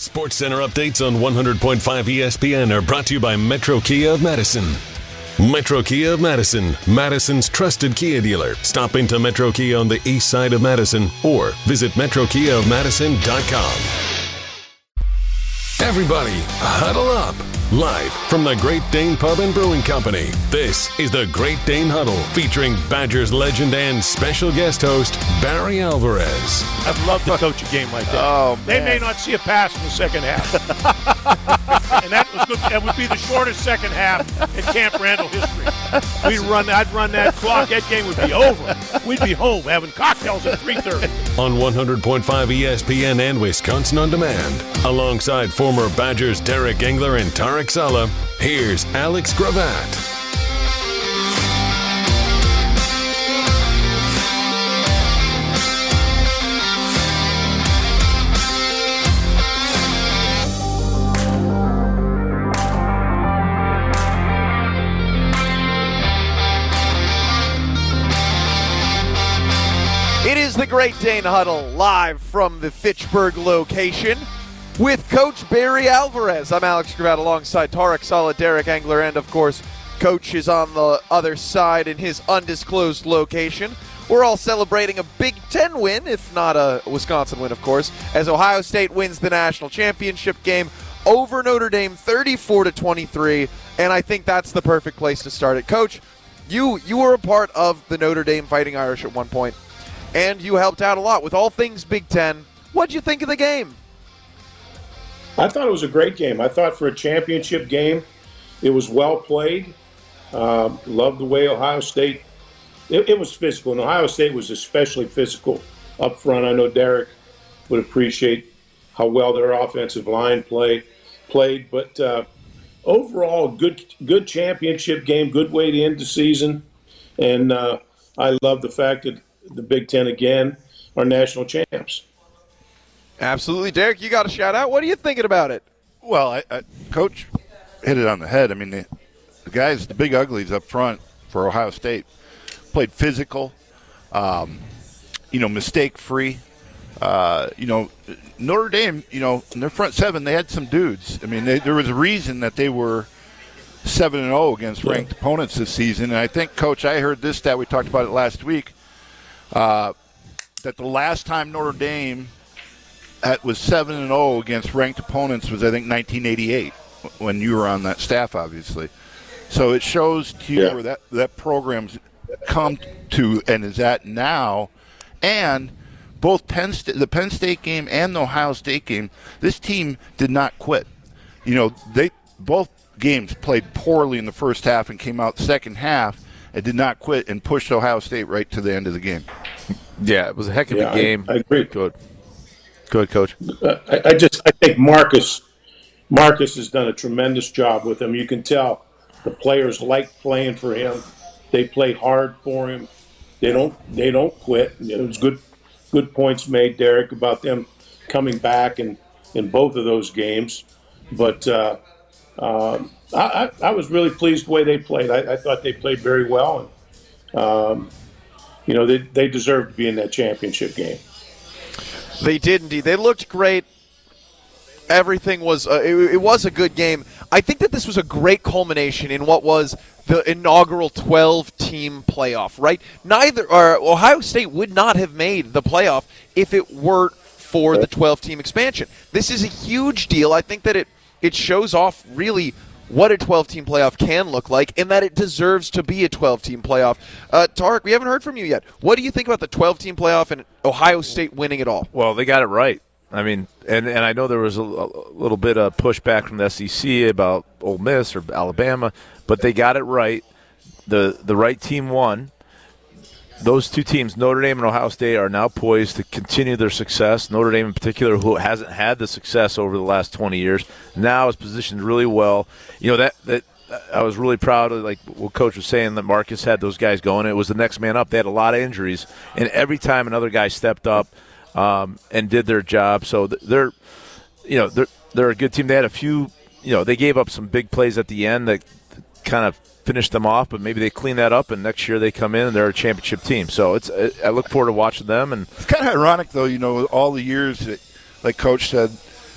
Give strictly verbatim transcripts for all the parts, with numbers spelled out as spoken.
Sports Center updates on one hundred point five E S P N are brought to you by Metro Kia of Madison. Metro Kia of Madison, Madison's trusted Kia dealer. Stop into Metro Kia on the east side of Madison or visit metro kia of madison dot com. Everybody, huddle up. Live from the Great Dane Pub and Brewing Company, this is the Great Dane Huddle, featuring Badgers legend and special guest host, Barry Alvarez. I'd love to coach a game like that. Oh, they man. may not see a pass in the second half. And that was good. That would be the shortest second half in Camp Randall history. We'd run, I'd run that clock. That game would be over. We'd be home having cocktails at three thirty. On one hundred point five E S P N and Wisconsin On Demand, alongside former Badgers Derek Engler and Tarek Sala, here's Alex Gravatt. It is the Great Dane Huddle, live from the Fitchburg location with Coach Barry Alvarez. I'm Alex Gravatt alongside Tarek Sala, Derek Engler, and of course, Coach is on the other side in his undisclosed location. We're all celebrating a Big Ten win, if not a Wisconsin win, of course, as Ohio State wins the national championship game over Notre Dame thirty-four to twenty-three, and I think that's the perfect place to start it. Coach, you you were a part of the Notre Dame Fighting Irish at one point, and you helped out a lot with all things Big Ten. What'd you think of the game? I thought it was a great game. I thought for a championship game, it was well played. Um, loved the way Ohio State, it, it was physical, and Ohio State was especially physical up front. I know Derek would appreciate how well their offensive line play, played, but uh, overall, good good championship game, good way to end the season, and uh, I love the fact that the Big Ten, again, are national champs. Absolutely. Derek, you got a shout-out. What are you thinking about it? Well, I, I, Coach hit it on the head. I mean, the, the guys, the big uglies up front for Ohio State, played physical, um, you know, mistake-free. Uh, you know, Notre Dame, you know, in their front seven, they had some dudes. I mean, they, there was a reason that they were seven and oh against ranked yeah. opponents this season. And I think, Coach, I heard this stat, we talked about it last week, uh, that the last time Notre Dame – That was seven and oh against ranked opponents was, I think, nineteen eighty-eight, when you were on that staff, obviously. So it shows to you yeah. where that, that program's come to and is at now. And both Penn St- the Penn State game and the Ohio State game, this team did not quit. You know, they both games played poorly in the first half and came out the second half and did not quit and pushed Ohio State right to the end of the game. Yeah, it was a heck of yeah, a game. I, I agree. Good. Good, Coach. Uh, I, I just I think Marcus Marcus has done a tremendous job with him. You can tell the players like playing for him. They play hard for him. They don't they don't quit. You know, it was good good points made, Derek, about them coming back in, in both of those games. But uh, um, I, I, I was really pleased the way they played. I, I thought they played very well, and um, you know they they deserved to be in that championship game. They did indeed. They looked great. Everything was uh, it, it was a good game. I think that this was a great culmination in what was the inaugural twelve-team playoff, right? Neither or Ohio State would not have made the playoff if it weren't for the twelve-team expansion. This is a huge deal. I think that it it shows off really what a twelve-team playoff can look like, and that it deserves to be a twelve-team playoff. Uh, Tarek, we haven't heard from you yet. What do you think about the twelve-team playoff and Ohio State winning it all? Well, they got it right. I mean, and, and I know there was a, a little bit of pushback from the S E C about Ole Miss or Alabama, but they got it right. The the right team won. Those two teams, Notre Dame and Ohio State, are now poised to continue their success. Notre Dame in particular, who hasn't had the success over the last twenty years, now is positioned really well. You know, that that I was really proud of, like what Coach was saying, that Marcus had those guys going. It was the next man up. They had a lot of injuries, and every time another guy stepped up um, and did their job. So they're, you know, they're they're a good team. They had a few, you know, they gave up some big plays at the end that kind of finish them off, but maybe they clean that up, and next year they come in and they're a championship team. So it's I look forward to watching them. And it's kind of ironic, though, you know, all the years that, like Coach said,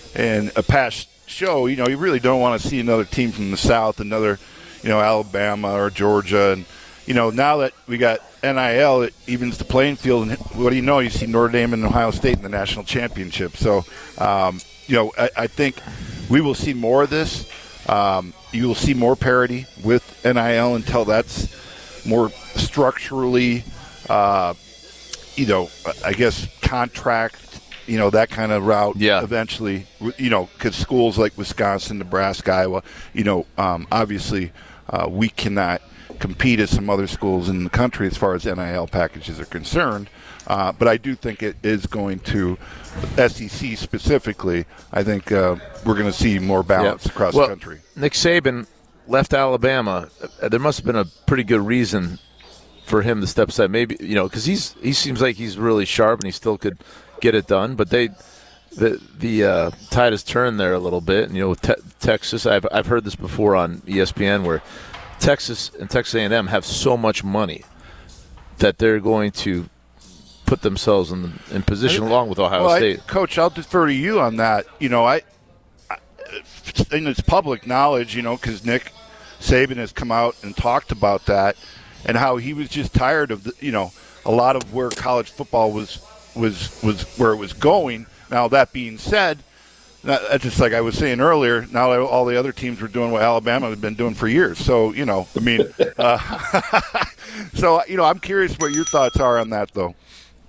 in a past show, you know, you really don't want to see another team from the South, another, you know, Alabama or Georgia. And, you know, now that we got N I L, it evens the playing field. And what do you know? You see Notre Dame and Ohio State in the national championship. So, um, you know, I, I think we will see more of this. Um, you will see more parity with N I L until that's more structurally, uh, you know, I guess contract, you know, that kind of route. Yeah. Eventually, you know, because schools like Wisconsin, Nebraska, Iowa, you know, um, obviously uh, we cannot compete as some other schools in the country as far as N I L packages are concerned. Uh, but I do think it is going to, S E C specifically, I think uh, we're going to see more balance yeah. across well, the country. Nick Saban left Alabama. There must have been a pretty good reason for him to step aside. Maybe, you know, because he's he seems like he's really sharp and he still could get it done. But they, the the uh, tide has turned there a little bit. And, you know, with te- Texas, I've I've heard this before on E S P N where Texas and Texas A and M have so much money that they're going to put themselves in, in position along with Ohio well, State. I, Coach, I'll defer to you on that. You know, I, I and it's public knowledge, you know, because Nick Saban has come out and talked about that and how he was just tired of, the, you know, a lot of where college football was was was where it was going. Now, that being said, that's just like I was saying earlier, now all the other teams were doing what Alabama had been doing for years. So, you know, I mean, uh, so, you know, I'm curious what your thoughts are on that, though.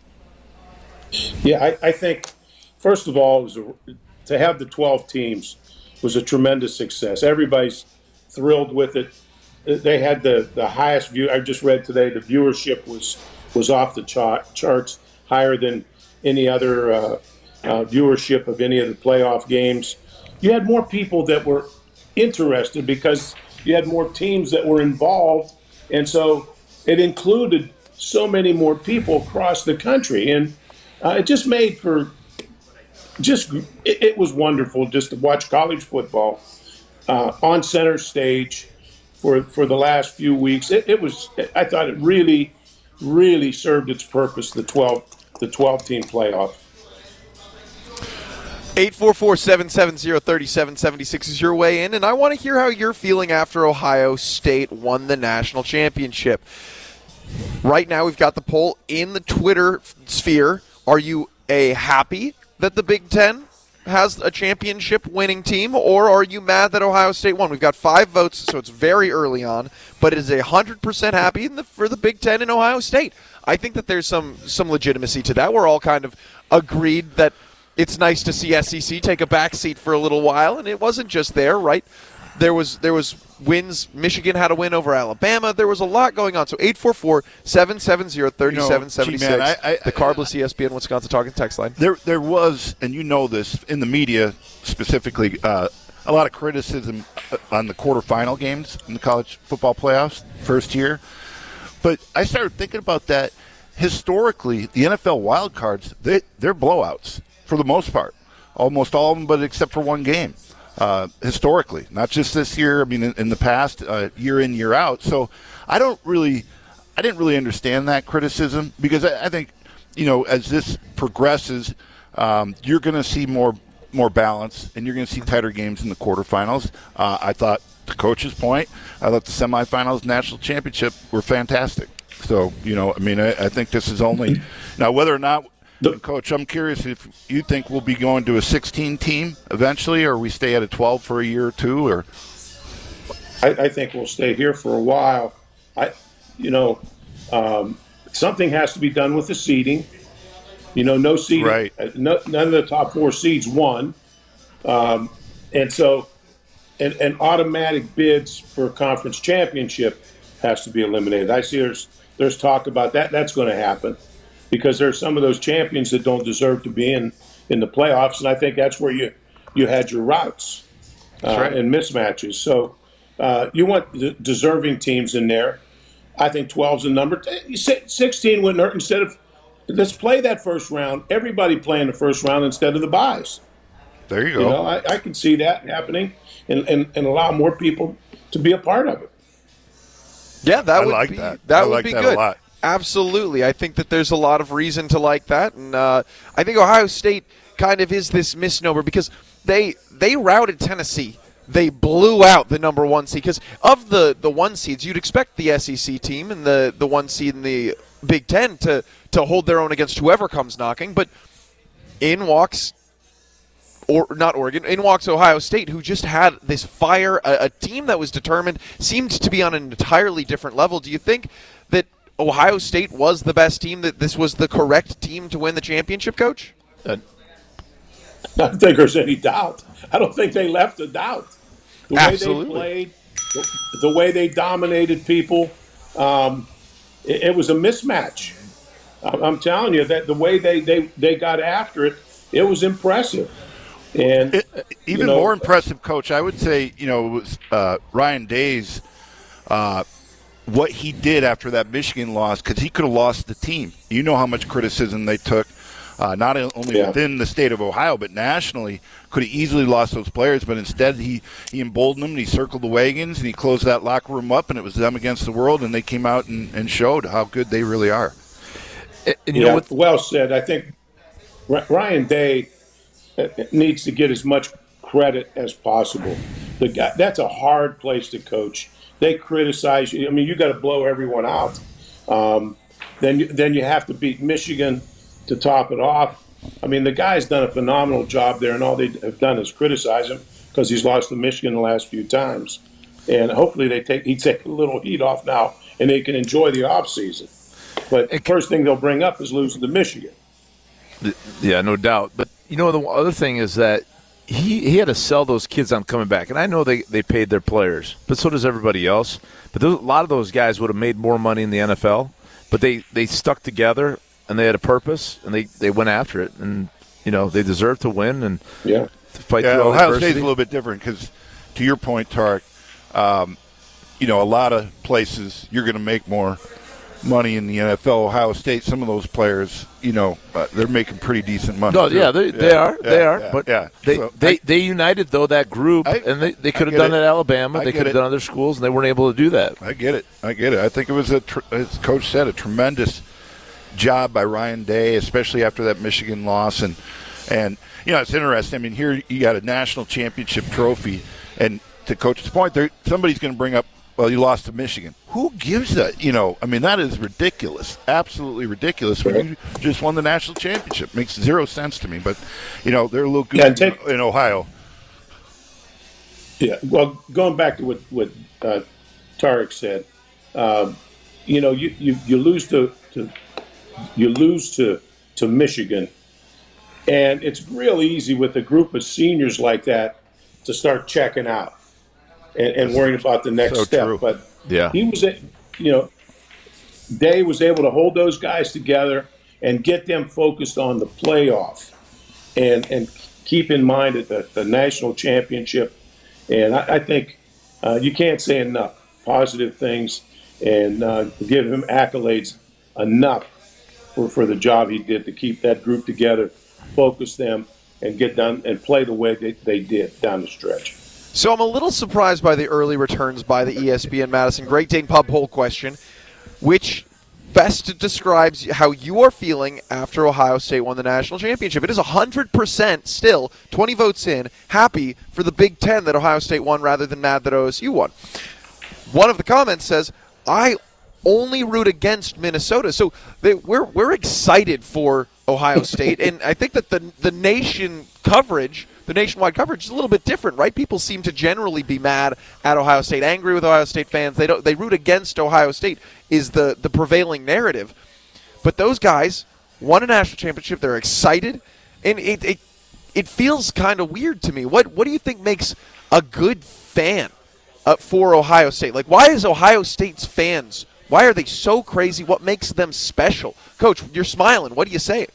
Yeah, I, I think, first of all, it was a, to have the twelve teams was a tremendous success. Everybody's thrilled with it. They had the, the highest view. I just read today the viewership was was off the chart, charts, higher than any other uh, uh, viewership of any of the playoff games. You had more people that were interested because you had more teams that were involved, and so it included so many more people across the country. And Uh, it just made for just it, it was wonderful just to watch college football uh, on center stage for for the last few weeks. It, it was I thought it really, really served its purpose. The twelve the twelve team playoff. eight four four, seven seven zero, three seven seven six is your way in, and I want to hear how you're feeling after Ohio State won the national championship. Right now, we've got the poll in the Twitter sphere. Are you a happy that the Big Ten has a championship-winning team, or are you mad that Ohio State won? We've got five votes, so it's very early on, but it is one hundred percent happy in the, for the Big Ten and Ohio State. I think that there's some some legitimacy to that. We're all kind of agreed that it's nice to see S E C take a backseat for a little while, and it wasn't just there, right? There was there was wins. Michigan had a win over Alabama. There was a lot going on. So eight four four, seven seven zero, three seven seven six, you know, man, I, I, the Carbless E S P N Wisconsin Talking text line. There there was, and you know this, in the media specifically, uh, a lot of criticism on the quarterfinal games in the college football playoffs first year. But I started thinking about that. Historically, the N F L wildcards, they, they're blowouts for the most part. Almost all of them, but except for one game. Uh, historically, not just this year. I mean, in, in the past, uh, year in, year out. So I don't really, I didn't really understand that criticism because I, I think, you know, as this progresses, um, you're going to see more more balance and you're going to see tighter games in the quarterfinals. Uh, I thought, to Coach's point, I thought the semifinals, national championship were fantastic. So, you know, I mean, I, I think this is only now whether or not. Coach, I'm curious if you think we'll be going to a sixteen team eventually, or we stay at a twelve for a year or two, or I, I think we'll stay here for a while. I, you know, um, something has to be done with the seeding. You know, no seeding. Right. No, none of the top four seeds won, um, and so, and, and automatic bids for a conference championship has to be eliminated. I see there's there's talk about that. That's going to happen. Because there are some of those champions that don't deserve to be in, in the playoffs, and I think that's where you, you had your routes uh, right. and mismatches. So uh, you want the deserving teams in there. I think twelve's a number. sixteen wouldn't hurt. Instead of let's play that first round. Everybody playing the first round instead of the buys. There you go. You know, I, I can see that happening, and, and, and allow more people to be a part of it. Yeah, that I would like be that. that I would like be that good. a lot. Absolutely. I think that there's a lot of reason to like that. And uh, I think Ohio State kind of is this misnomer because they they routed Tennessee. They blew out the number one seed because of the, the one seeds, you'd expect the S E C team and the, the one seed in the Big Ten to, to hold their own against whoever comes knocking. But in walks, or not Oregon, in walks Ohio State, who just had this fire, a, a team that was determined, seemed to be on an entirely different level. Do you think that Ohio State was the best team, that this was the correct team to win the championship, Coach? I don't think there's any doubt. I don't think they left a doubt. The way Absolutely. they played, the, the way they dominated people, um, it, it was a mismatch. I'm, I'm telling you that the way they, they, they got after it, it was impressive. And It, even you know, more impressive, Coach, I would say, you know, was uh, Ryan Day's uh, what he did after that Michigan loss, because he could have lost the team. You know how much criticism they took, uh, not only yeah. within the state of Ohio, but nationally. Could have easily lost those players, but instead he, he emboldened them, and he circled the wagons, and he closed that locker room up, and it was them against the world, and they came out and, and showed how good they really are. And, and you yeah, know what? well said. I think Ryan Day needs to get as much credit as possible. The guy, that's a hard place to coach. They criticize you. I mean, you got to blow everyone out. Um, then, you, then you have to beat Michigan to top it off. I mean, the guy's done a phenomenal job there, and all they have done is criticize him because he's lost to Michigan the last few times. And hopefully they take he take a little heat off now, and they can enjoy the offseason. But the first thing they'll bring up is losing to Michigan. Yeah, no doubt. But, you know, the other thing is that he, he had to sell those kids on coming back. And I know they, they paid their players, but so does everybody else. But those, a lot of those guys would have made more money in the N F L, but they, they stuck together, and they had a purpose, and they, they went after it. And, you know, they deserve to win and yeah. to fight Yeah, through all Ohio adversity. State's a little bit different because, to your point, Tarek, um, you know, a lot of places you're going to make more money in the N F L. Ohio State, some of those players, you know, uh, they're making pretty decent money. No, too. yeah, they, they Yeah, are. yeah, they are. yeah, but yeah. they, So they, I- they united, though, that group, I- and they, they could I have get done it. it at Alabama. I They get could have it. done other schools, and they weren't able to do that. I get it. I get it. I think it was, a tr- as Coach said, a tremendous job by Ryan Day, especially after that Michigan loss. And, and you know, it's interesting. I mean, here you got a national championship trophy, and to Coach's point, there somebody's going to bring up, well, you lost to Michigan. Who gives that? You know, I mean, that is ridiculous. Absolutely ridiculous. When you just won the national championship, makes zero sense to me. But, you know, they're a little goofy Yeah, and take- in Ohio. Yeah, well, going back to what, what uh, Tarek said, um, you know, you, you, you lose to, to you lose to to Michigan, and it's real easy with a group of seniors like that to start checking out and, and worrying about the next So step. true. But Yeah. he was, a- you know, Day was able to hold those guys together and get them focused on the playoff, and and keep in mind that the, the national championship. And I, I think uh, you can't say enough positive things, and uh, give him accolades enough for, for the job he did to keep that group together, focus them, and get done and play the way they, they did down the stretch. So I'm a little surprised by the early returns by the E S P N Madison Great Dane Pub poll question, which best describes how you are feeling after Ohio State won the national championship. It is one hundred percent still, twenty votes in, happy for the Big Ten that Ohio State won rather than mad that O S U won. One of the comments says, I only root against Minnesota. So they, we're we're excited for Ohio State, and I think that the the nation coverage, the nationwide coverage, is a little bit different, right? People seem to generally be mad at Ohio State, angry with Ohio State fans. They don't they root against Ohio State is the the prevailing narrative. But those guys won a national championship. They're excited, and it it, it feels kind of weird to me. What what do you think makes a good fan uh, for Ohio State? Like, why is Ohio State's fans? Why are they so crazy? What makes them special? Coach, you're smiling. What do you say?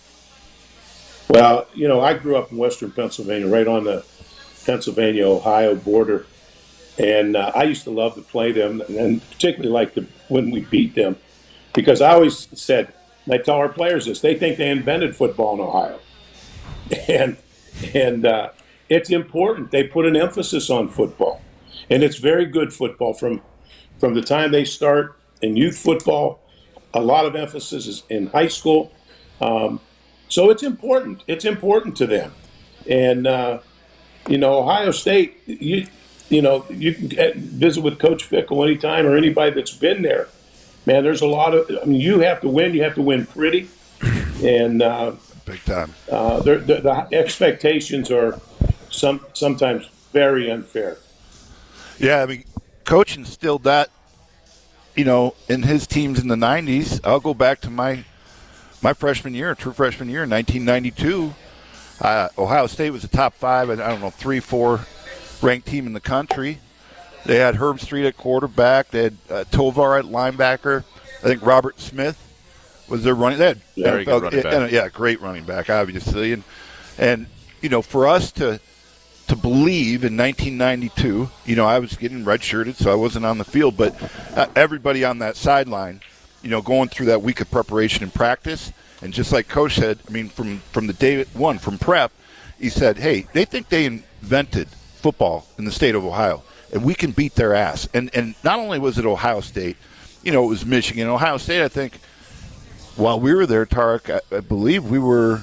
Well, you know, I grew up in western Pennsylvania, right on the Pennsylvania-Ohio border, and uh, I used to love to play them, and particularly like the, when we beat them, because I always said, and I tell our players this, they think they invented football in Ohio, and and uh, it's important. They put an emphasis on football, and it's very good football from from the time they start in youth football. A lot of emphasis is in high school. Um, So it's important. It's important to them. And, uh, you know, Ohio State, you you know, you can get, visit with Coach Fickell anytime or anybody that's been there. Man, there's a lot of, I mean, you have to win. You have to win pretty. And uh, big time. Uh, the, the expectations are some sometimes very unfair. Yeah, I mean, Coach instilled that, you know, in his teams in the nineties. I'll go back to my my freshman year, true freshman year in nineteen ninety-two. Uh, Ohio State was a top five, I don't know, three, four ranked team in the country. They had Herb Street at quarterback. They had uh, Tovar at linebacker. I think Robert Smith was their running. They had yeah, N F L, running back. Yeah, great running back, obviously. And and you know, for us to to believe in nineteen ninety-two, you know, I was getting redshirted, so I wasn't on the field, but uh, everybody on that sideline, you know, going through that week of preparation and practice. And just like Coach said, I mean, from, from the day one, from prep, he said, hey, they think they invented football in the state of Ohio, and we can beat their ass. And and not only was it Ohio State, you know, it was Michigan. Ohio State, I think, while we were there, Tarek, I, I believe we were,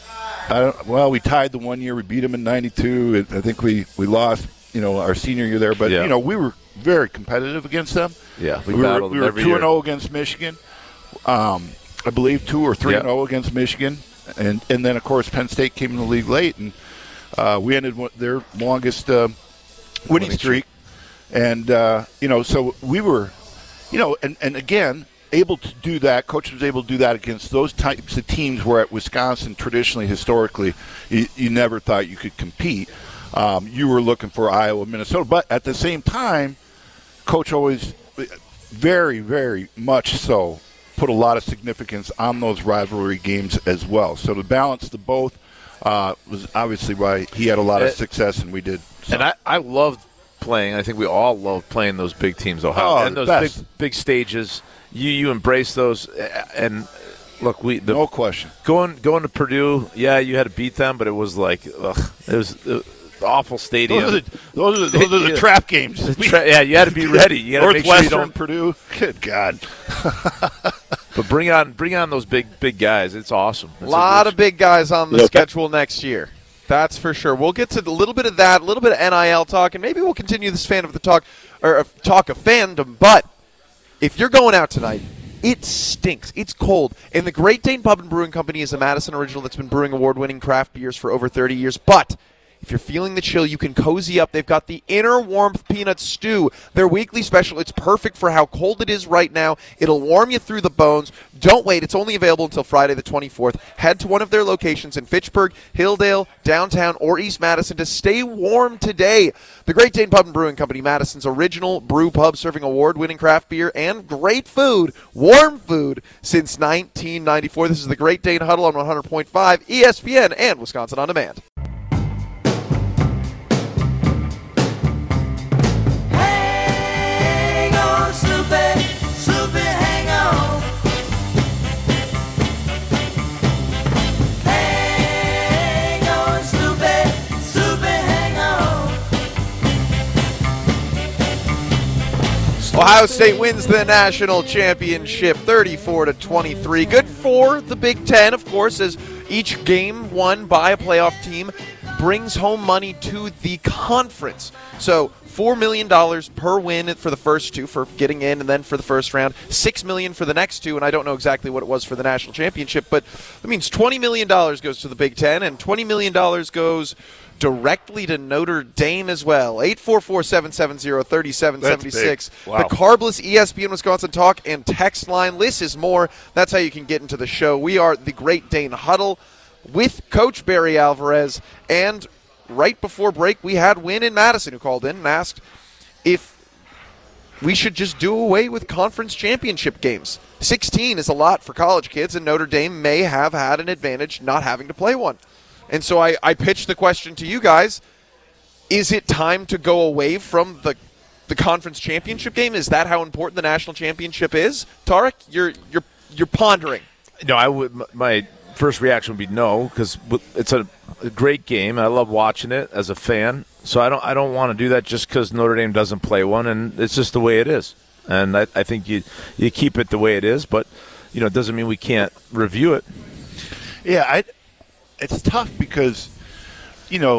I don't, well, we tied the one year. We beat them in ninety-two. I think we, we lost, you know, our senior year there. But, yeah. you know, we were very competitive against them. Yeah, we, we were, we were two and oh against Michigan. Um I believe two or three and zero against Michigan, and and then of course Penn State came in the league late, and uh, we ended their longest uh, winning streak, and uh, you know, so we were, you know, and, and again able to do that. Coach was able to do that against those types of teams where at Wisconsin traditionally, historically, you, you never thought you could compete. Um, you were looking for Iowa, Minnesota, but at the same time, Coach always very, very much so put a lot of significance on those rivalry games as well. So to balance the both uh, was obviously why he had a lot of success and we did. So. And I, I loved playing. I think we all loved playing those big teams, Ohio, oh, and those best. big big stages. You you embrace those, and look, we the, no question going going to Purdue. Yeah, you had to beat them, but it was like ugh, it was. It, awful stadium. Those are the, those are the, those are the trap games. The tra- yeah, you had to be ready. You got to make sure you don't. Purdue. Good God. But bring on, bring on those big, big guys. It's awesome. A lot of big guys on the schedule next year. That's for sure. We'll get to a little bit of that, a little bit of N I L talk, and maybe we'll continue this fan of the talk or talk of fandom. But if you're going out tonight, it stinks. It's cold. And the Great Dane Pub and Brewing Company is a Madison original that's been brewing award-winning craft beers for over thirty years. But if you're feeling the chill, you can cozy up. They've got the Inner Warmth Peanut Stew, their weekly special. It's perfect for how cold it is right now. It'll warm you through the bones. Don't wait. It's only available until Friday the twenty-fourth. Head to one of their locations in Fitchburg, Hilldale, downtown, or East Madison to stay warm today. The Great Dane Pub and Brewing Company, Madison's original brew pub, serving award-winning craft beer and great food, warm food, since nineteen ninety-four. This is the Great Dane Huddle on one hundred point five E S P N and Wisconsin On Demand. Ohio State wins the national championship thirty-four to twenty-three. Good for the Big Ten, of course, as each game won by a playoff team brings home money to the conference. So four million dollars per win for the first two for getting in, and then for the first round, six million dollars for the next two, and I don't know exactly what it was for the national championship, but that means twenty million dollars goes to the Big Ten, and twenty million dollars goes directly to Notre Dame as well. eight four four, seven seven zero, three seven seven six. Wow. The Carbless E S P N Wisconsin Talk and text line. This is more. That's how you can get into the show. We are the Great Dane Huddle with Coach Barry Alvarez. And right before break, we had Win in Madison who called in and asked if we should just do away with conference championship games. sixteen is a lot for college kids, and Notre Dame may have had an advantage not having to play one. And so I, I pitched the question to you guys, is it time to go away from the the conference championship game? Is that how important the national championship is? Tarek, you're you're you're pondering. No, I would. My first reaction would be no, because it's a, a great game. I love watching it as a fan. So I don't I don't want to do that just because Notre Dame doesn't play one, and it's just the way it is. And I, I think you you keep it the way it is, but you know it doesn't mean we can't review it. Yeah, I. It's tough because, you know,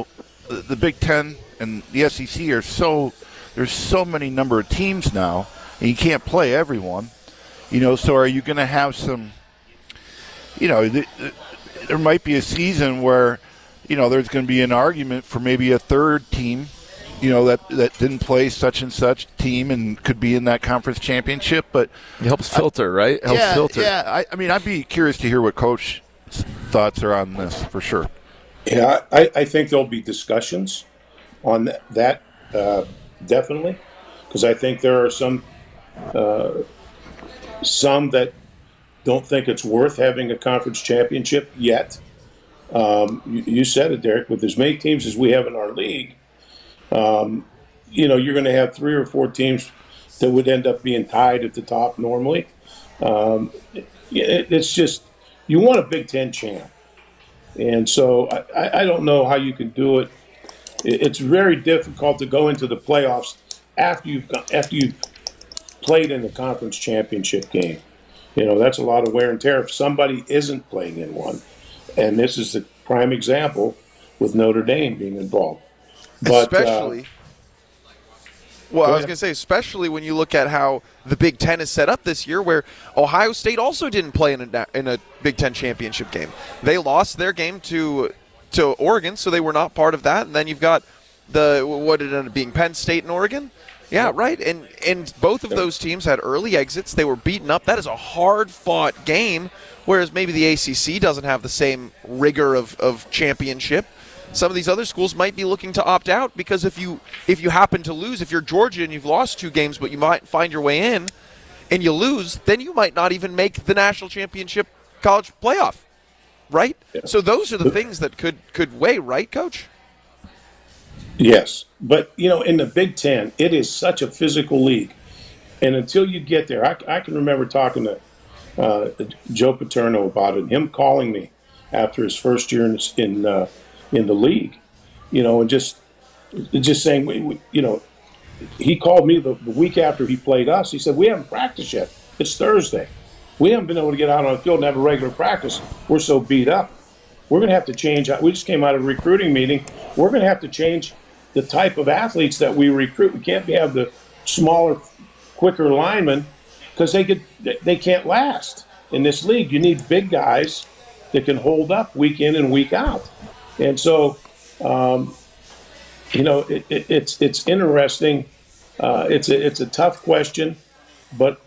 the, the Big Ten and the S E C are so there's so many number of teams now, and you can't play everyone. You know, so are you going to have some? You know, th- th- there might be a season where, you know, there's going to be an argument for maybe a third team, you know, that, that didn't play such and such team and could be in that conference championship. But it helps filter, I, right? It helps yeah, filter. Yeah, I, I mean, I'd be curious to hear what Coach's thoughts are on this for sure. Yeah, I, I think there'll be discussions on that, that uh, definitely, because I think there are some uh, some that don't think it's worth having a conference championship yet. Um, you, you said it, Derek. With as many teams as we have in our league, um, you know, you're going to have three or four teams that would end up being tied at the top normally. Um, it, it's just you want a Big Ten champ, and so I, I don't know how you can do it. It's very difficult to go into the playoffs after you've got, after you've played in the conference championship game. You know, that's a lot of wear and tear if somebody isn't playing in one. And this is the prime example with Notre Dame being involved. But, especially, uh, well, go I was ahead. going to say, especially when you look at how the Big Ten is set up this year, where Ohio State also didn't play in a, in a Big Ten championship game. They lost their game to to Oregon, so they were not part of that. And then you've got the, what did it end up being, Penn State and Oregon? Yeah, right. And and both of those teams had early exits. They were beaten up. That is a hard-fought game, whereas maybe the A C C doesn't have the same rigor of, of championship. Some of these other schools might be looking to opt out because if you if you happen to lose, if you're Georgia and you've lost two games but you might find your way in and you lose, then you might not even make the national championship college playoff, right? Yeah. So those are the things that could, could weigh, right, Coach? Yes, but you know, in the Big Ten, it is such a physical league, and until you get there, I, I can remember talking to uh, Joe Paterno about it, him calling me after his first year in in, uh, in the league, you know, and just just saying, we, we, you know, he called me the, the week after he played us. He said, "We haven't practiced yet. It's Thursday. We haven't been able to get out on the field and have a regular practice. We're so beat up. We're going to have to change. We just came out of a recruiting meeting. We're going to have to change the type of athletes that we recruit. We can't have the smaller, quicker linemen because they could they can't last in this league. You need big guys that can hold up week in and week out. And so, um, you know, it, it, it's it's interesting. Uh, it's a it's a tough question, but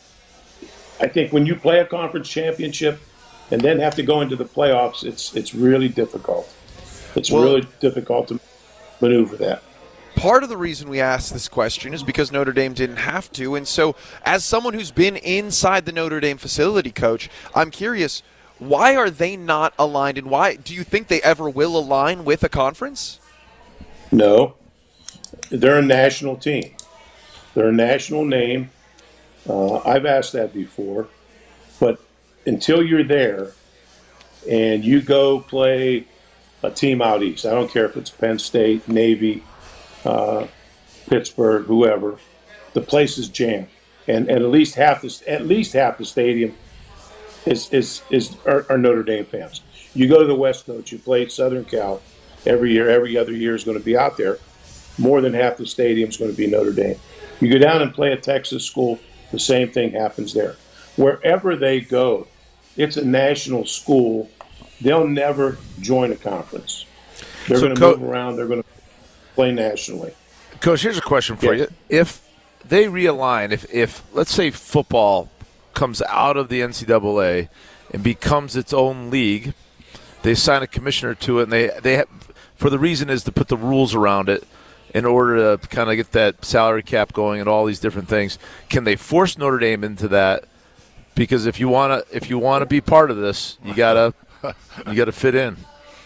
I think when you play a conference championship and then have to go into the playoffs, it's it's really difficult. It's Well, really difficult to maneuver that. Part of the reason we asked this question is because Notre Dame didn't have to. And so as someone who's been inside the Notre Dame facility, Coach, I'm curious, why are they not aligned, and why do you think they ever will align with a conference? No, they're a national team. They're a national name. Uh, I've asked that before, but until you're there and you go play a team out east, I don't care if it's Penn State, Navy, uh, Pittsburgh, whoever, the place is jammed, and, and at least half the at least half the stadium is is is are, are Notre Dame fans. You go to the West Coast, you play Southern Cal every year. Every other year is going to be out there. More than half the stadium is going to be Notre Dame. You go down and play a Texas school, the same thing happens there. Wherever they go, it's a national school. They'll never join a conference. They're So going to Co- move around. They're going to play nationally. Coach, here's a question for Yes. you. If they realign, if, if let's say football comes out of the N C double A and becomes its own league, they sign a commissioner to it, and they, they have, for the reason is to put the rules around it in order to kind of get that salary cap going and all these different things. Can they force Notre Dame into that? Because if you want to if you want to be part of this, you gotta you gotta fit in.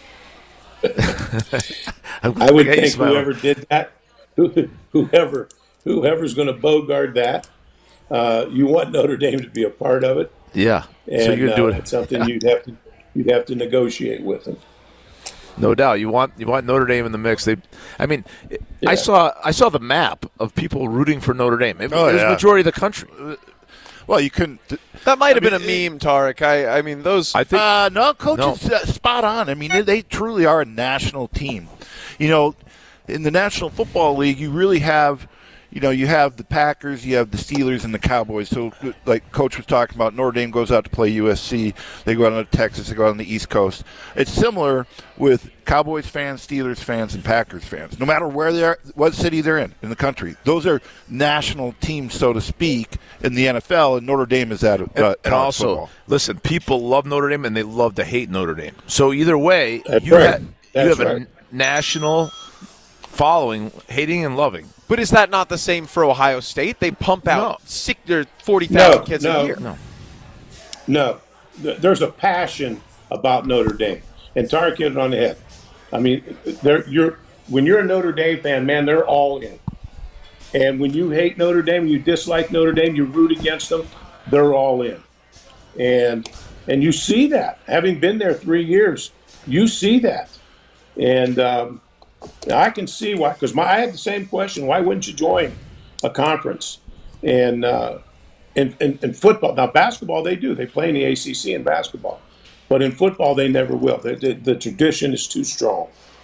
I would I hate think smiling. whoever did that, who- whoever whoever's going to bogart that, uh, you want Notre Dame to be a part of it, Yeah. and so you're uh, do it. it's something you'd have to you'd have to negotiate with them. No doubt, you want you want Notre Dame in the mix. They, I mean, Yeah. I saw I saw the map of people rooting for Notre Dame. It, Oh, it was yeah. the majority of the country. Well, you couldn't. That might have I been mean, a meme, Tarek. I, I mean, those. I think Uh, no, coach No. is uh, spot on. I mean, they, they truly are a national team. You know, in the National Football League, you really have, you know, you have the Packers, you have the Steelers, and the Cowboys. So, like Coach was talking about, Notre Dame goes out to play U S C. They go out to Texas. They go out on the East Coast. It's similar with Cowboys fans, Steelers fans, and Packers fans. No matter where they are, what city they're in, in the country. Those are national teams, so to speak, in the N F L, and Notre Dame is that. Uh, and, and also, football. Listen, people love Notre Dame, and they love to hate Notre Dame. So either way, That's you, right. ha- you That's have right. a national following, hating and loving. But is that not the same for Ohio State? They pump out No. six, or forty thousand No, kids no. a year. No. No, Th- there's a passion about Notre Dame, and Tarek hit it on the head. I mean, they're, you're when you're a Notre Dame fan, man, they're all in. And when you hate Notre Dame, you dislike Notre Dame, you root against them, they're all in. And and you see that, having been there three years, you see that. And um, I can see why, because my I had the same question: why wouldn't you join a conference? And uh, in, in, in football, now basketball they do. They play in the A C C in basketball, but in football they never will. The, the, the tradition is too strong.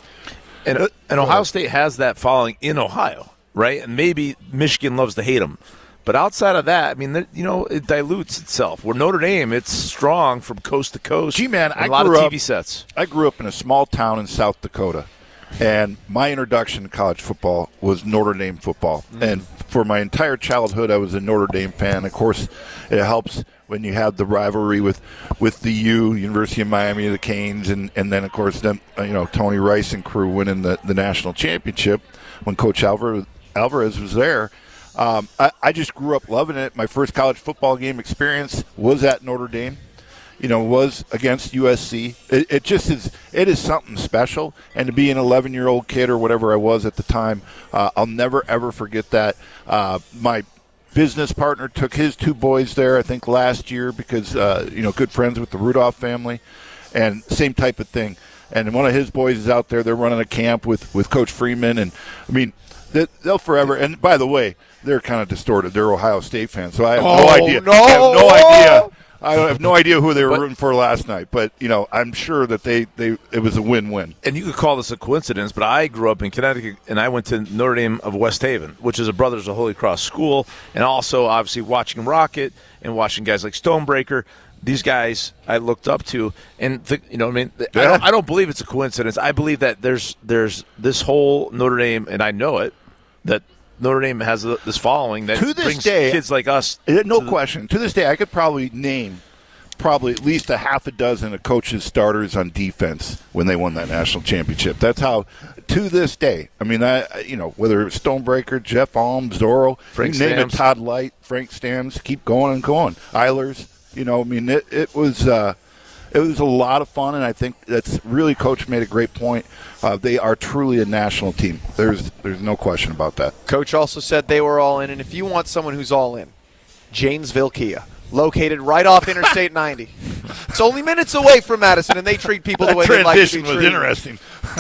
And, and Ohio State has that following in Ohio, right? And maybe Michigan loves to hate them. But outside of that, I mean, you know, it dilutes itself. Where Notre Dame, it's strong from coast to coast. Gee, man, and I a lot grew of up, T V sets. I grew up in a small town in South Dakota, and my introduction to college football was Notre Dame football. Mm-hmm. And for my entire childhood, I was a Notre Dame fan. Of course, it helps when you have the rivalry with, with the U, University of Miami, the Canes, and, and then, of course, them, you know, Tony Rice and crew winning the, the national championship when Coach Alvarez, Alvarez was there. Um, I, I just grew up loving it. My first college football game experience was at Notre Dame. You know, was against U S C. It, it just is. It is something special. And to be an eleven-year-old kid or whatever I was at the time, uh, I'll never ever forget that. Uh, my business partner took his two boys there, I think, last year because uh, you know, good friends with the Rudolph family, and same type of thing. And one of his boys is out there. They're running a camp with, with Coach Freeman, and I mean, they, they'll forever. And by the way, they're kind of distorted. They're Ohio State fans, so I have Oh, no idea. no. I have no idea. I have no idea who they were rooting for last night, but you know, I'm sure that they, they it was a win-win. And you could call this a coincidence, but I grew up in Connecticut, and I went to Notre Dame of West Haven, which is a Brothers of Holy Cross school, and also obviously watching Rocket and watching guys like Stonebreaker. These guys I looked up to, and th- you know, what I mean, I, don't, I don't believe it's a coincidence. I believe that there's there's this whole Notre Dame, and I know it, that Notre Dame has this following that to this brings day, kids like us. No to question. To this day, I could probably name probably at least a half a dozen of coaches' starters on defense when they won that national championship. That's how, to this day, I mean, I you know, whether it's Stonebreaker, Jeff Alm, Zorro, Frank you name Stams. it, Todd Light, Frank Stams, keep going and going. Eilers, you know, I mean, it, it was uh, it was a lot of fun, and I think that's really, Coach made a great point. Uh, they are truly a national team. There's there's no question about that. Coach also said they were all in, and if you want someone who's all in, Janesville Kia, located right off Interstate ninety. It's only minutes away from Madison, and they treat people the That way they like to be transition was treated. interesting.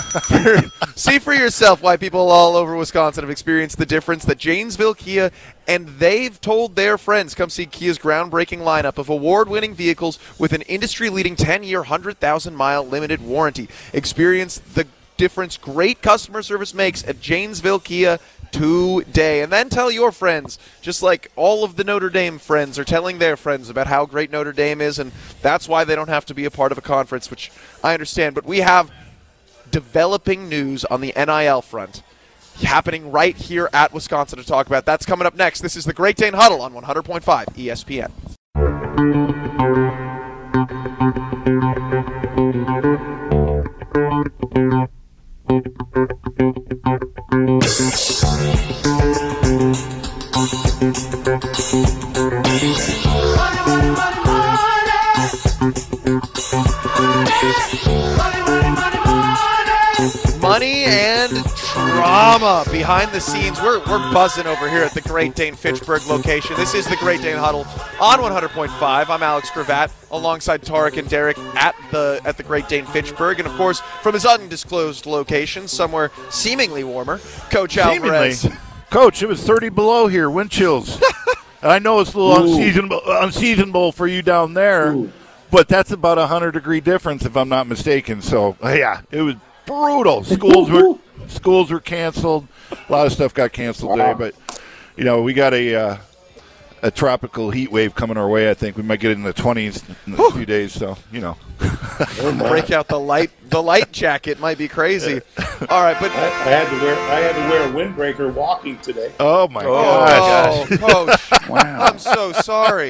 See for yourself why people all over Wisconsin have experienced the difference that Janesville Kia, and they've told their friends, come see Kia's groundbreaking lineup of award-winning vehicles with an industry-leading ten-year, one hundred thousand mile limited warranty. Experience the difference great customer service makes at Janesville Kia today. And then tell your friends, just like all of the Notre Dame friends are telling their friends about how great Notre Dame is, and that's why they don't have to be a part of a conference, which I understand. But we have developing news on the N I L front happening right here at Wisconsin to talk about. That's coming up next. This is the Great Dane Huddle on one hundred point five E S P N. Money and drama behind the scenes. We're, we're buzzing over here at the Great Dane Fitchburg location. This is the Great Dane Huddle on one hundred point five. I'm Alex Gravatt alongside Tarek and Derek at the at the Great Dane Fitchburg. And, of course, from his undisclosed location, somewhere seemingly warmer, Coach Alvarez. Seemingly. Coach, it was thirty below here, wind chills. And I know it's a little Ooh. unseasonable, unseasonable for you down there, Ooh. but that's about a one hundred degree difference if I'm not mistaken. So, yeah, it was brutal. Schools were schools were canceled. A lot of stuff got canceled Wow. today, but you know, we got a uh, a tropical heat wave coming our way. I think we might get it in the twenties in a few days. So you know, Break out the light. The light jacket might be crazy. All right, but I, I had to wear I had to wear a windbreaker walking today. oh my gosh, oh, coach, I'm so sorry.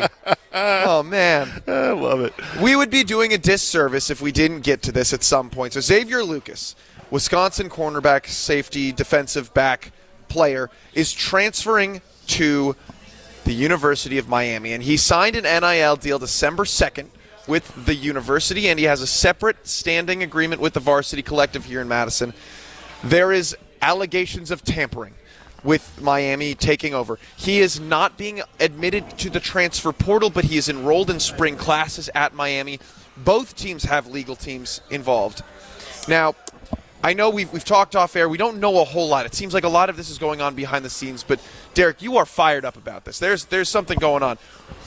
Oh man, I love it. we would be doing a disservice if we didn't get to this at some point. So Xavier Lucas, Wisconsin cornerback, safety, defensive back player, is transferring to the University of Miami, and he signed an N I L deal December second with the university, and he has a separate standing agreement with the varsity collective here in Madison. There is allegations of tampering with Miami taking over. He is not being admitted to the transfer portal, but he is enrolled in spring classes at Miami. Both teams have legal teams involved. Now, I know we've, we've talked off air. We don't know a whole lot. It seems like a lot of this is going on behind the scenes, but Derek, you are fired up about this. There's there's something going on.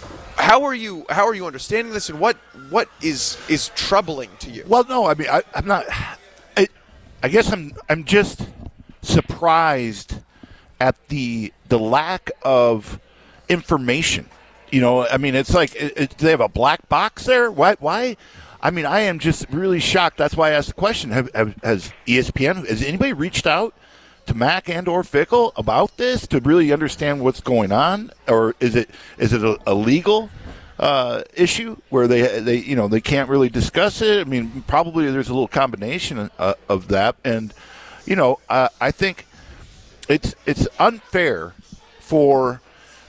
How are you how are you understanding this, and what what is is troubling to you? Well, no, I mean, I, I'm not. I, I guess I'm. I'm just surprised at the the lack of information. You know, I mean, it's like it, it, they have a black box there. Why? Why? I mean, I am just really shocked. That's why I asked the question. Have, have, has E S P N, has anybody reached out to Mac and or Fickle about this to really understand what's going on, or is it is it a, a legal uh, issue where they they you know they can't really discuss it? I mean, probably there's a little combination uh, of that, and you know, uh, I think it's it's unfair for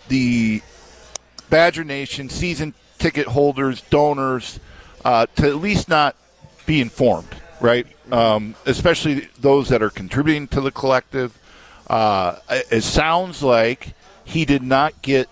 the Badger Nation season ticket holders, donors, uh, to at least not be informed, right? Um, especially those that are contributing to the collective. Uh, it sounds like he did not get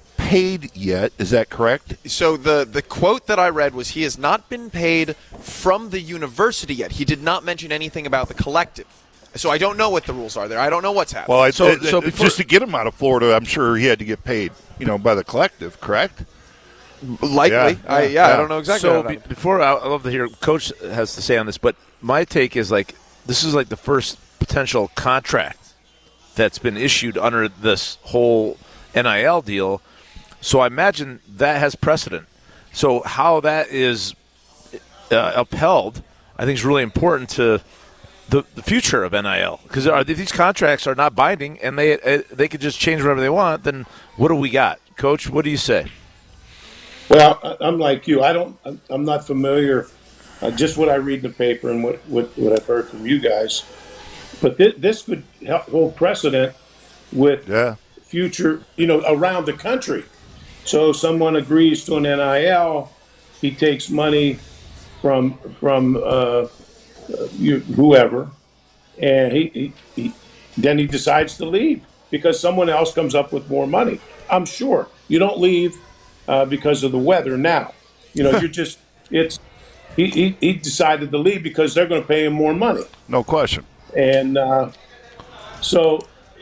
paid yet. Is that correct? So the, the quote that I read was he has not been paid from the university yet. He did not mention anything about the collective. So I don't know what the rules are there. I don't know what's happening. Well, I, So- it, so it- before- just to get him out of Florida, I'm sure he had to get paid, you know, by the collective, correct? Likely. Yeah, I, yeah, yeah. I don't know exactly. So how that be, happened. before I, I love to hear what Coach has to say on this, but my take is like this is like the first potential contract that's been issued under this whole N I L deal. So I imagine that has precedent. So how that is uh, upheld, I think, is really important to the, the future of N I L, because if these contracts are not binding and they uh, they could just change whatever they want, then what do we got, Coach? What do you say? Well, I- I'm like you. I don't. I'm- I'm not familiar. Uh, just what I read in the paper and what, what, what I've heard from you guys. But this, this could help hold precedent with Yeah. future, you know, around the country. So someone agrees to an N I L, he takes money from from uh, you, whoever, and he, he, he then he decides to leave because someone else comes up with more money. I'm sure you don't leave uh, because of the weather now. You know, you're just it's he, he he decided to leave because they're going to pay him more money. No question. And uh, so,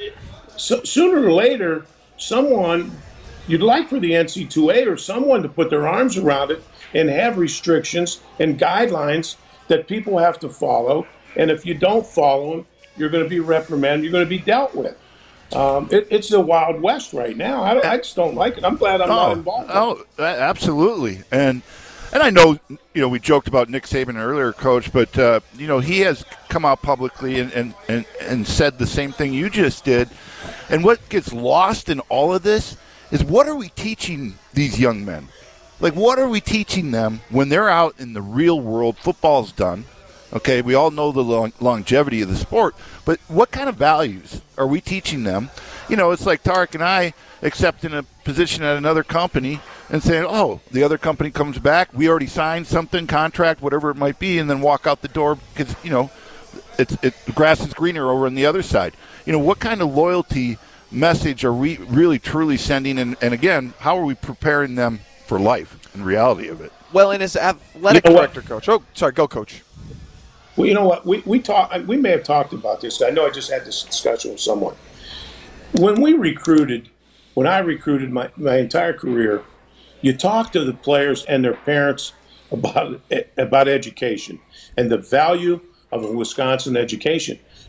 so sooner or later, someone, you'd like for the N C double A or someone to put their arms around it and have restrictions and guidelines that people have to follow. And if you don't follow them, you're going to be reprimanded, you're going to be dealt with. Um, it, it's the Wild West right now. I, don't, I just don't like it. I'm glad I'm not involved. in it. Oh, a- absolutely. And and I know, you know, we joked about Nick Saban earlier, Coach, but, uh, you know, he has come out publicly and, and, and, and said the same thing you just did. And what gets lost in all of this is what are we teaching these young men? Like, what are we teaching them when they're out in the real world? Football's done. Okay, we all know the long, longevity of the sport, but what kind of values are we teaching them? You know, it's like Tarek and I accepting a position at another company and saying, oh, the other company comes back, we already signed something, contract, whatever it might be, and then walk out the door because, you know, it's, it, the grass is greener over on the other side. You know, what kind of loyalty message are we really truly sending? And, and again, how are we preparing them for life and reality of it? Well, and as athletic You know what? director, Coach. Oh, sorry, go, Coach. Well, you know what? We we talk. We may have talked about this. I know I just had this discussion with someone. When we recruited, when I recruited my, my entire career, you talk to the players and their parents about about education and the value of a Wisconsin education.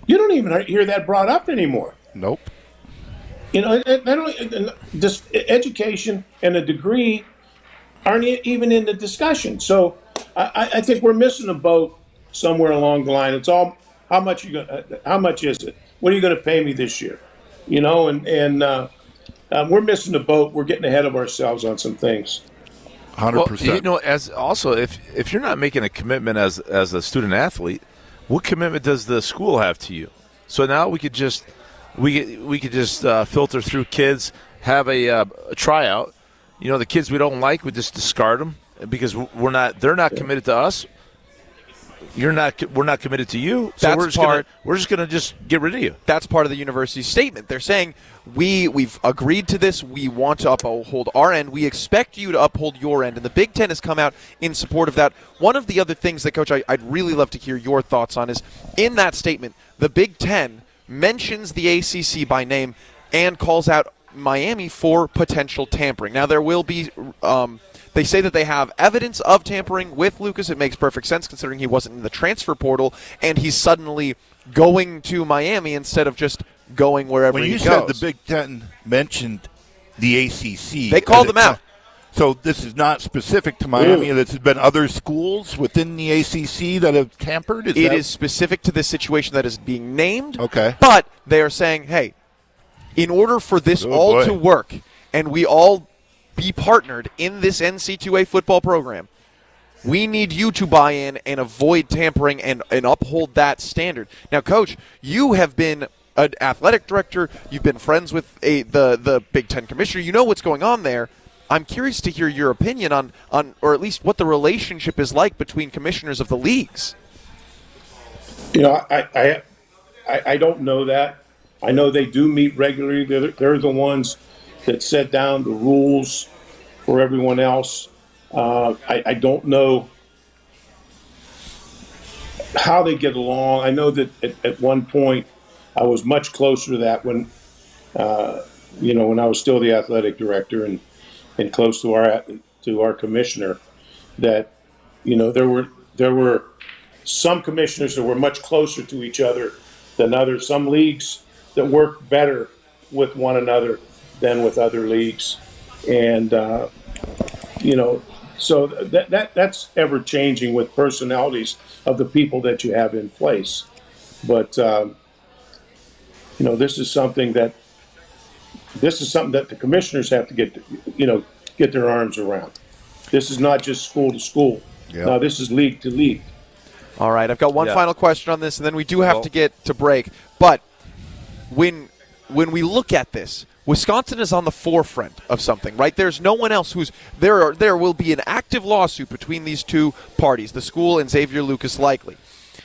You don't even hear that brought up anymore. Nope. You know, not only this education and a degree aren't even in the discussion. So I, I think we're missing a boat somewhere along the line. It's all how much you going how much is it? What are you going to pay me this year? You know, and and uh, um, we're missing the boat. We're getting ahead of ourselves on some things. one hundred percent. Well, you know, as also if if you're not making a commitment as as a student athlete, what commitment does the school have to you? So now we could just we we could just uh, filter through kids, have a, uh, a tryout. You know, the kids we don't like, we just discard them because we're not. They're not committed to us. You're not. We're not committed to you. So That's we're just part. Gonna, we're just going to just get rid of you. That's part of the university's statement. They're saying we we've agreed to this. We want to uphold our end. We expect you to uphold your end. And the Big Ten has come out in support of that. One of the other things that, Coach, I, I'd really love to hear your thoughts on is in that statement, the Big Ten mentions the A C C by name and calls out Miami for potential tampering. Now there will be. Um, They say that they have evidence of tampering with Lucas. It makes perfect sense considering he wasn't in the transfer portal and he's suddenly going to Miami instead of just going wherever when he you goes. said the Big Ten mentioned the A C C, They called them out. So this is not specific to Miami. This has been other schools within the A C C that have tampered? Is It that- is specific to this situation that is being named. Okay. But they are saying, hey, in order for this Oh, all boy. to work and we all be partnered in this N C double A football program, we need you to buy in and avoid tampering and, and uphold that standard. Now, Coach, you have been an athletic director. You've been friends with a, the, the Big Ten commissioner. You know what's going on there. I'm curious to hear your opinion on, on, or at least what the relationship is like between commissioners of the leagues. You know, I I, I, I don't know that. I know they do meet regularly. They're, they're the ones that set down the rules for everyone else. Uh, I, I don't know how they get along. I know that at, at one point I was much closer to that when, uh, you know, when I was still the athletic director and, and close to our to our commissioner. That, you know, there were there were some commissioners that were much closer to each other than others. Some leagues that work better with one another than with other leagues, and uh, you know, so that that that's ever changing with personalities of the people that you have in place. But um, you know, this is something that this is something that the commissioners have to get you know get their arms around. This is not just school to school. Yeah. No, this is league to league. All right, I've got one Yeah. final question on this, and then we do have Well- to get to break. But when when we look at this, Wisconsin is on the forefront of something, right? There's no one else who's there. Are, there will be an active lawsuit between these two parties, the school and Xavier Lucas, likely.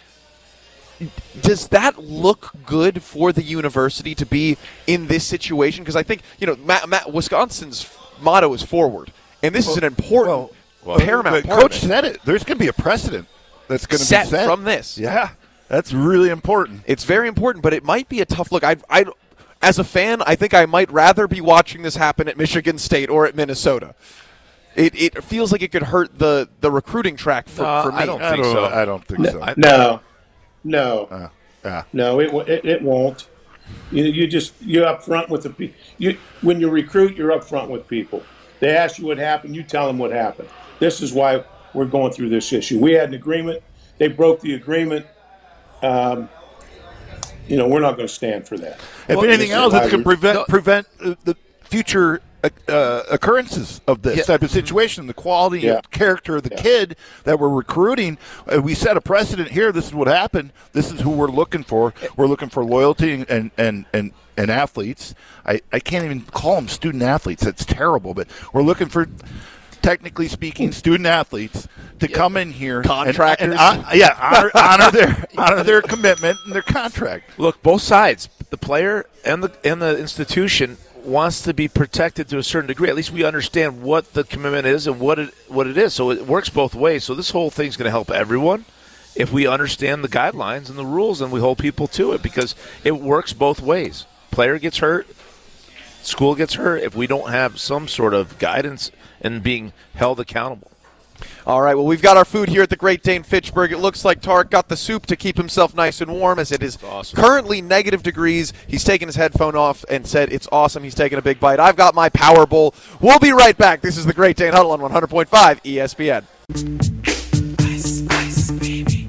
Does that look good for the university to be in this situation? Because I think you know, Matt, Matt, Wisconsin's motto is forward, and this is an important, Well, paramount but part Coach of it. said it. There's going to be a precedent that's going to Set be set from this. Yeah, that's really important. It's very important, but it might be a tough look. I, I, as a fan, I think I might rather be watching this happen at Michigan State or at Minnesota. It it feels like it could hurt the, the recruiting track for, Uh, for me. I don't I think don't, so. I don't think so. I- No, no. Uh, yeah. No, it, wo- it it won't. You you just you're up front with the pe- you when you recruit, you're up front with people. They ask you what happened, you tell them what happened. This is why we're going through this issue. We had an agreement. They broke the agreement. Um, you know, we're not going to stand for that. If Well, anything this is else, why it could we- prevent No. prevent uh, the future uh, uh, occurrences of this Yeah. type of situation. The quality Yeah. and character of the Yeah. kid that we're recruiting. Uh, we set a precedent here. This is what happened. This is who we're looking for. We're looking for loyalty and and and, and athletes. I, I can't even call them student athletes. That's terrible. But we're looking for, technically speaking, student athletes to come in here and- Contractors. and, uh, yeah, honor, honor their honor their commitment and their contract. Look, both sides, the player and the and the institution wants to be protected to a certain degree. At least we understand what the commitment is and what it what it is. So it works both ways. So this whole thing's going to help everyone if we understand the guidelines and the rules and we hold people to it, because it works both ways. Player gets hurt, school gets hurt if we don't have some sort of guidance and being held accountable. All right, well, we've got our food here at the Great Dane Fitchburg. It looks like Tarek got the soup to keep himself nice and warm, as it is awesome. Currently negative degrees. He's taken his headphone off and said it's awesome. He's taking a big bite. I've got my Power Bowl. We'll be right back. This is the Great Dane Huddle on one hundred point five E S P N. Ice, ice, baby.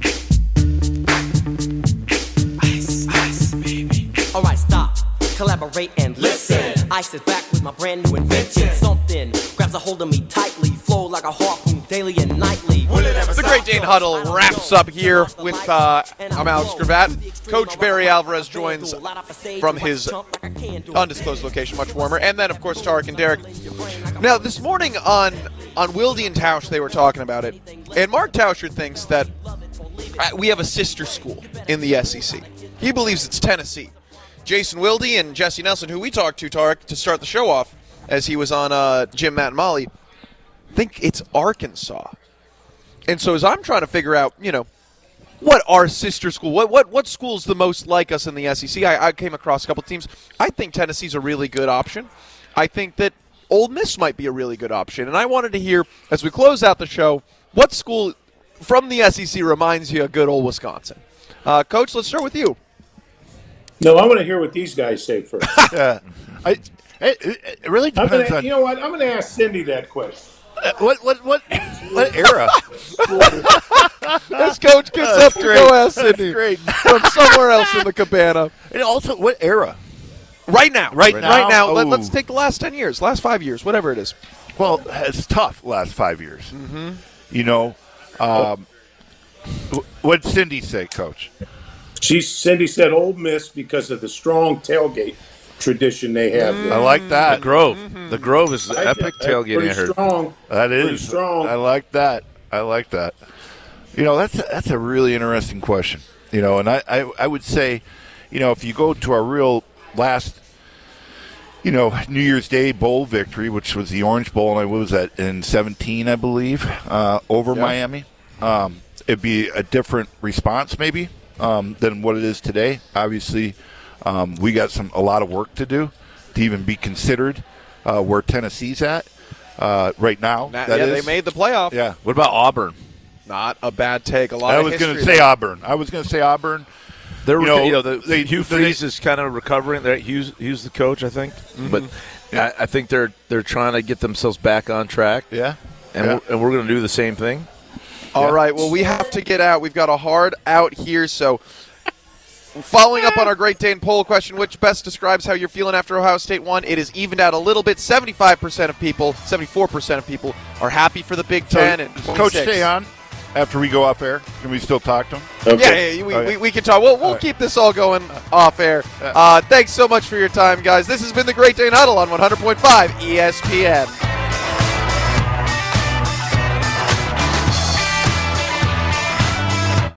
Ice, ice, baby. All right, stop. Collaborate and listen. Ice is back with my brand new invention. Something grabs a hold of me tightly, flow like a harpoon daily and nightly. The Great Dane Huddle wraps up here with, uh, I'm Alex Gravatt. Coach Barry Alvarez joins from his undisclosed location, much warmer. And then, of course, Tarek and Derek. Now, this morning on, on Wilde and Tausch, they were talking about it. And Mark Tauscher thinks that we have a sister school in the S E C. He believes it's Tennessee. Jason Wilde and Jesse Nelson, who we talked to, Tarek, to start the show off, as he was on uh, Jim, Matt, and Molly, think it's Arkansas. And so as I'm trying to figure out, you know, what our sister school, what what what school's the most like us in the S E C, I, I came across a couple teams. I think Tennessee's a really good option. I think that Ole Miss might be a really good option. And I wanted to hear, as we close out the show, what school from the S E C reminds you of good old Wisconsin? Uh, Coach, let's start with you. No, I want to hear what these guys say first. Yeah, I, it, it really I'm depends gonna, on you know what? I'm going to ask Cindy that question. uh, what what what what era. This coach gets up to go ask Cindy great. from somewhere else in the cabana. And also, what era? Right now. Right Right now? now. Let, Ooh. let's take the last ten years, last five years, whatever it is. Well, it's tough last five years. Mm-hmm. You know, um, what did Cindy say, Coach? She, Cindy said Ole Miss because of the strong tailgate tradition they have there. I like that. The Grove. The Grove is the I- epic that's tailgating, pretty I heard. strong. That Pretty is strong. I like that. I like that. You know, that's a, that's a really interesting question. You know, and I, I, I would say, you know, if you go to our real last, you know, New Year's Day bowl victory, which was the Orange Bowl, and I what was that in seventeen, I believe, uh, over Yeah. Miami. Um, it'd be a different response, maybe, um, than what it is today. Obviously, um, we got some a lot of work to do to even be considered uh, where Tennessee's at uh, right now. Nah, that yeah, is. they made the playoff. Yeah. What about Auburn? Not a bad take. A lot I of was history going to say there. Auburn. I was going to say Auburn. They're, You you know, know, the, they- Hugh they- Freeze is kind of recovering. They're, Hugh's, Hugh's the coach, I think. But I, I think they're they're trying to get themselves back on track. Yeah. And Yeah. we're, and we're going to do the same thing. All right, well, we have to get out. We've got a hard out here, so following up on our Great Dane poll question, which best describes how you're feeling after Ohio State won, it is evened out a little bit. seventy-five percent of people, seventy-four percent of people are happy for the Big So, Ten. And Coach, twenty-six. stay on after we go off air. Can we still talk to him? Okay. Yeah, yeah, we, All right. we, we can talk. We'll, we'll All right. keep this all going off air. Uh, thanks so much for your time, guys. This has been the Great Dane Huddle on one hundred point five E S P N.